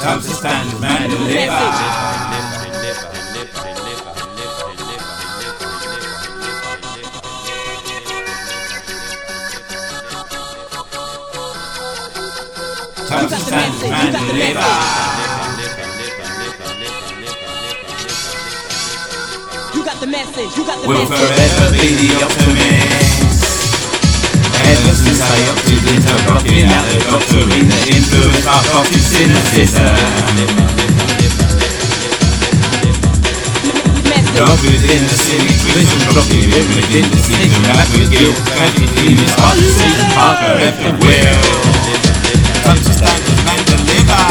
Time to stand as man deliver. Time to stand as man deliver. You got the message, you got the Will message. forever be the optimist. Ever since I opted into blocking out the doctrine that influenced our fucking cynicism. Dog within the city, prison blocking within the city. That with guilt, tragedy, it's hard to see the Parker effort will. Time to stand as man deliver.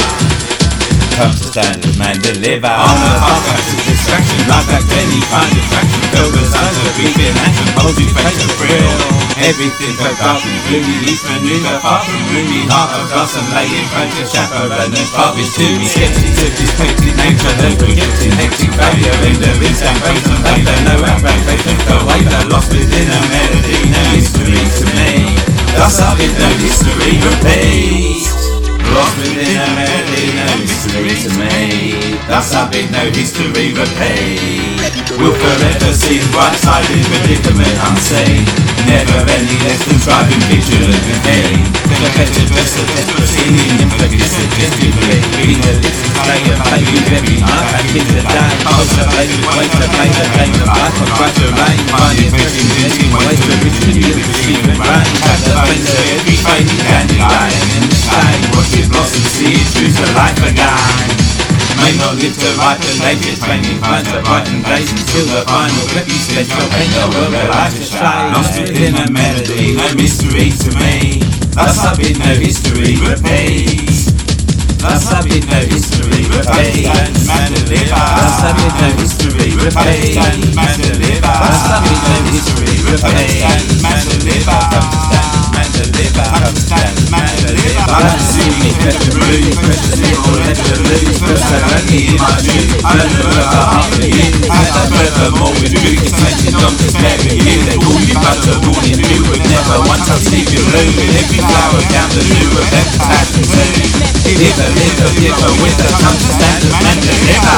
Time to stand as man deliver. On the hard back to distraction, like that any kind of traction. Feel the signs of grief in action, holds you face the thrill. Everything but dark and gloomy, each maneuver far from roomy. Heart of glass and lay in front of chaperone and far is to me. Skeptics of dyspeptic nature, those projecting hectic failure in the instant praise and labour. No outbreak, they think the waver. Lost within a melody, no mystery to me. Thus I've been no history repeat. Lost within a melody, no mystery to me. Thus I've been no history repeat. Will forever see the bright side in predicament unseen. Never any less than striving, vigilant and pain. The better dress of desperate seeming, infocus suggestively. Being a little play and play with every night back in the day. Pulse the play with ways to play the game of life on brighter rain. Finding pressing, venting ways to originally you receive and rain. Tap the face of every fading dandelion in the shade. Watch it blossom, see it true to life again. May not live to ripen latest training finds the brighten days until the final refuge stage for pain the world where life is shine. Lost within a melody, no mystery to me. Thus I've been no history repeats. Thus I've been no history repeats. Man deliver. Thus I've been no history repeats. Man deliver. Thus I've been no history repeats. Man deliver. Man deliver. Understand man deliver. I don't see me pressure blue, pressure zero, let the lose. First I only in my dream. I don't know where the heart begins. As I furthermore with you, it's mentioned on this very year. They call me butter, morning dew, but never once I'll see you bloom. With every flower down the new of them passion too. Differ with the time to stand as man deliver.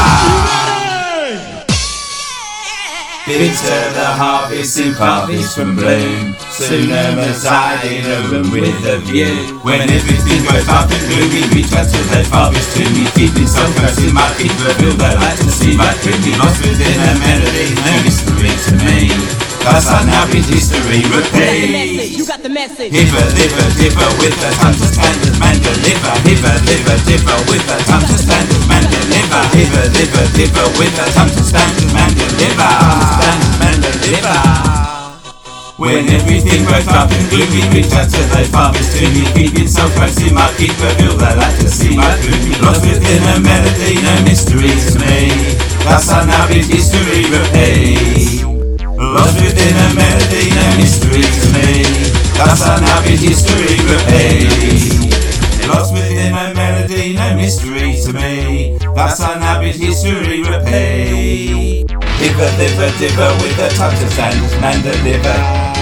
Bitter the harvest in harvest from bloom. Sooner reside in a room with a view. When everything goes dark and gloomy, reach out to the farthest to me. Keeping some close in my feet, reveal the light to see my dream. Lost within a melody, no mystery to me. Thus I now bid history repeat. You got the message. Differ with the time to stand as man deliver. Differ with the time to stand as man deliver. Differ with the time to stand as man deliver. Stand as man deliver. When everything grows dark and gloomy, reach out to thy farthest to me. Keeping so close in my keep, reveal the light to see my gloomy. Lost within a melody, no mystery to me. Thus I now bid history repeat. Lost within a melody, no mystery to me. Thus I now bid history repeat. Lost within a melody, no mystery to me. Thus I now bid history repeat. Differ with the time to stand as man deliver.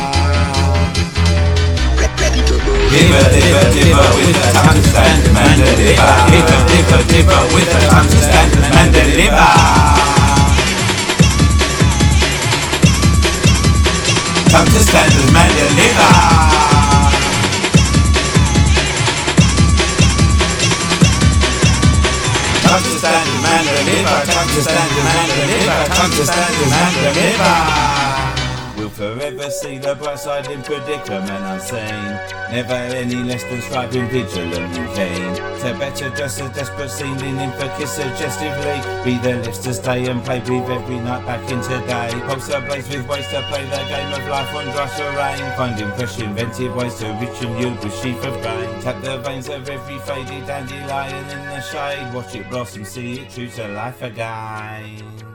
Differ with the time to stand as man deliver. Differ with the time to stand as man deliver. Time to stand as man deliver. Time to stand as man deliver. Time to stand as man deliver. Time to stand as man deliver. We'll forever see the bright side in predicament unseen. Never any less than striving, vigilant and keen. To better dress a desperate scene, leaning for kiss suggestively. Be the lips to stay and play, breathe every night back in today. Pulse ablaze with ways to play the game of life on dry terrain. Finding fresh inventive ways to reach and yield with sheath of grain. Tap the veins of every faded dandelion in the shade. Watch it blossom, see it true to life again.